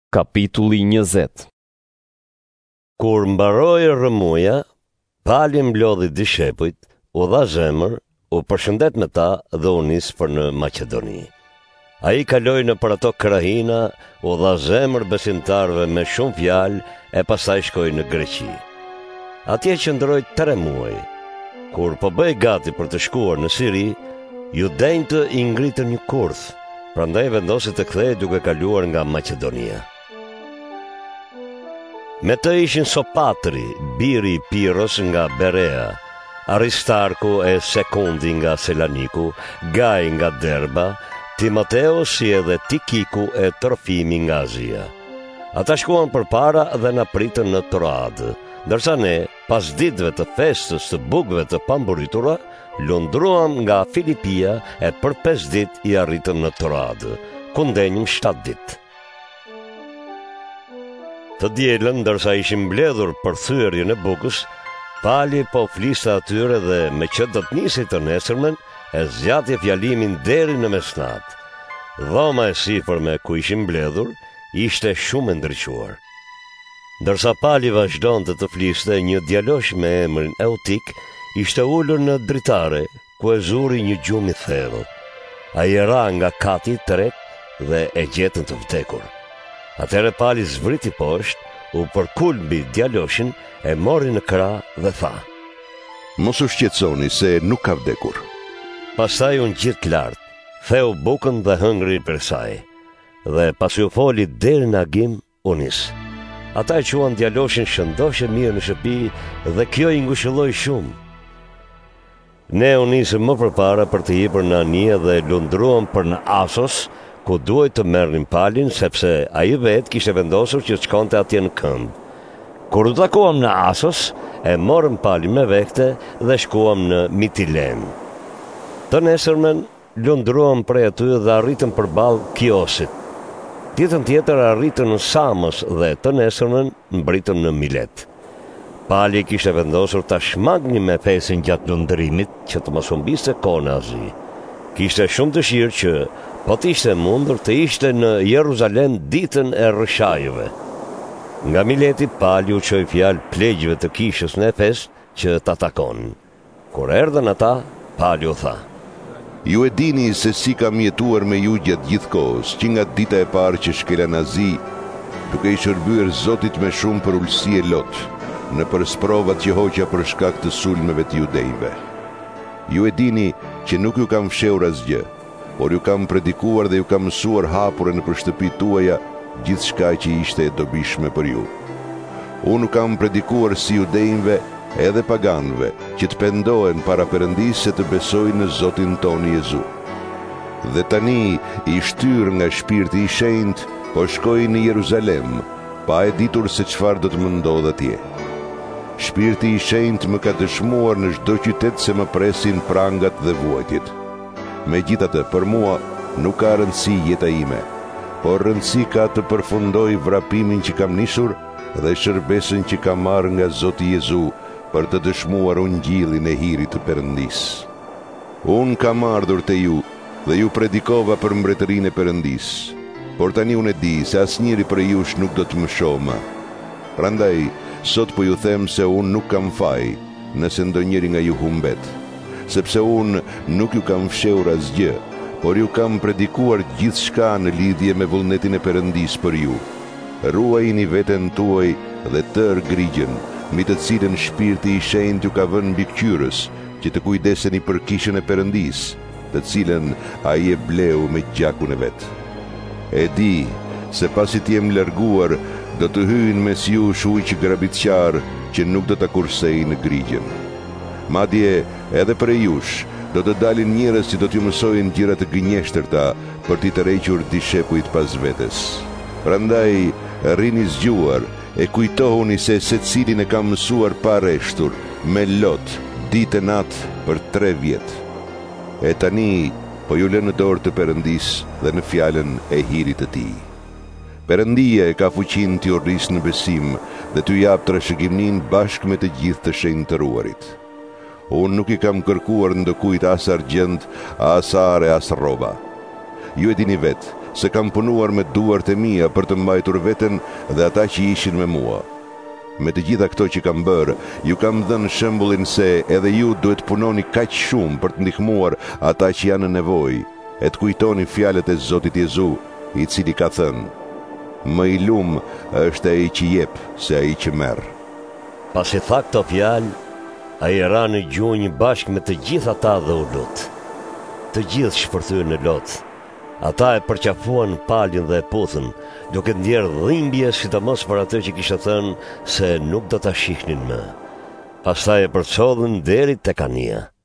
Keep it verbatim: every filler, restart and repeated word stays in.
Kapitulli njëzet. Kur mbaroi rrëmuja, Pali mblodhi dishepujt, u dha zemër, u përshëndet me ta dhe u nis për në Maqedoni. Ai kaloi në për ato krahina, u dha zemër besimtarve me shumë fjalë e pastaj shkoi në Greqi. Atje qëndroi tre muaj. Kur po bëhej gati për të shkuar në Siri, judejtë i ngritën një kurth, prandaj vendosi të kthehej duke kaluar nga Maqedonia. Me të ishin Sopatri, biri i Piros nga Berea, Aristarku e Sekundi nga Selaniku, Gai nga Derba, Timoteo si edhe Tikiku e Trofimi nga Azia. Ata shkuan përpara dhe na pritën në Troadë, ndërsa ne, pas ditëve të festës të bukëve të pamburitura, lundruam nga Filipia e për pesë ditë i arritëm në Troadë, ku ndenjëm shtatë ditë. Të dielën, ndërsa ishim mbledhur për thyerjen e bukës, Pali po fliste atyre dhe me që do të nisi të nesërmen, e zgjati fjalimin deri në mesnatë. Dhoma e sipërme ku ishim mbledhur ishte shumë e ndriçuar. Ndërsa Pali vazhdonte të fliste, një djalosh me emrin Eutik ishte ulur në dritare, ku e zuri një gjumë i thellë. Ai ra nga kati i tretë dhe e gjetën të vdekur. Atëherë Pali zvriti poshtë, u përkul mbi djaloshin, e mori në krah dhe tha: "Mos u shqetësoni se nuk ka vdekur." Pastaj u ngjit lart, theu bukën dhe hëngri për saj, dhe pasi u foli deri në agim, u nis. Ata e quan djaloshin shëndoshë mirë në shtëpi dhe kjo i ngushëlloi shumë. Ne u nisëm më përpara për të hipur në anije dhe lundruam për në Asos, ku duhet të merrnim Palin, sepse ai vetë kishte vendosur që të shkonte atje në këmbë. Kur u takuam në Asos, e morëm Palin me vete dhe shkuam në Mitilen. Të nesërmen, lundruam prej aty dhe arritëm përballë Kiosit. Ditën tjetër arritëm në Samos dhe të nesërmen mbritëm në Milet. Pali kishte vendosur ta shmangni me fesin gjatë lundrimit që të mos humbiste kohën në Azi. Kishte shumë dëshirë që po të ishte mundur të ishte në Jeruzalem ditën e rrëshajëve. Nga Mileti Pali u çoi fjalë plegjëve të kishës në Efes që ta takonin. Kur erdhën ata, Pali u tha: "Ju e dini se si kam jetuar me ju gjatë gjithë kohës, që nga dita e parë që shkela në Azi, duke i shërbyer Zotit me shumë për ulësi e lot, në për sprovat që hoqja për shkak të sulmeve të judejve. Ju e dini që nuk ju kam fshehur asgjë, por ju kam predikuar dhe ju kam mësuar hapur në për shtëpitë tuaja gjithë shka që ishte e dobishme për ju. Unë nuk kam predikuar si judejve edhe paganve që të pendohen para Perëndisë se të besojnë në Zotin tonë Jezu. Dhe tani i shtyr nga shpirti i shenjtë, po shkoj në Jeruzalem, pa e ditur se çfarë do të më ndodhë atje. Shpirti i shenjtë më ka dëshmuar në çdo qytet se më presin prangat dhe vuajtjet. Megjithatë, për mua nuk ka rëndësi jeta ime, por rëndësi ka të përfundoj vrapimin që kam nisur dhe shërbesën që kam marrë nga Zoti Jezu për të dëshmuar ungjillin e hirit të Perëndisë. Unë kam ardhur te ju dhe ju predikova për mbretërinë e Perëndisë, por tani unë e di se asnjëri prej jush nuk do të më shohë më. Prandaj, sot po ju them se unë nuk kam faj nëse ndonjëri nga ju humbet, sepse unë nuk ju kam fshehur asgjë, por ju kam predikuar gjithçka në lidhje me vullnetin e Perëndisë për ju. Ruajini veten tuaj dhe tërë grigjen, mbi të cilën shpirti i shenjtë ju ka vënë mbi qyrës, që të kujdeseni për kishën e Perëndisë, të cilën ai e bleu me gjakun e vet. E di se pasi të jem larguar, do të hyjnë mes jush ujë grabitqar që nuk do ta kursej në grigjen. Madje edhe për jush do të dalin njerëz që do t'ju mësojnë gjëra të gënjeshtërta për t'i tërhequr dishepujt pas vetes. Prandaj rrini zgjuar e kujtohuni se secilin e kam mësuar pa rreshtur, me lot, ditë e natë për tre vjet. E tani po ju lë në dorë të Perëndisë dhe në fjalën e hirit të tij. Perëndia e ka fuqinë t'ju rrisë në besim dhe t'ju jap trashëgiminë bashkë me të gjithë të shenjtëruarit. Unë nuk i kam kërkuar ndokujt as argjend, as are, as rroba. Ju e dini vetë se kam punuar me duart e mia për të mbajtur veten dhe ata që ishin me mua. Me të gjitha këto që kam bërë, ju kam dhënë shembullin se edhe ju duhet punoni kaq shumë për të ndihmuar ata që janë në nevojë, e të kujtoni fjalët e Zotit Jezu, i cili ka thënë: më i lum është ai që jep se ai që merr. Pas i tha këto fjalë, ai ra në gjunjë bashkë me të gjithë ata dhe u lut. Të gjithë shpërthyen në lot. Ata e përqafuan palin dhe e puthën, duke ndjerë dhimbje, sidomos për atë që kishte thënë se nuk do ta shihnin më. Pastaj e përcodhën deri tek Ania.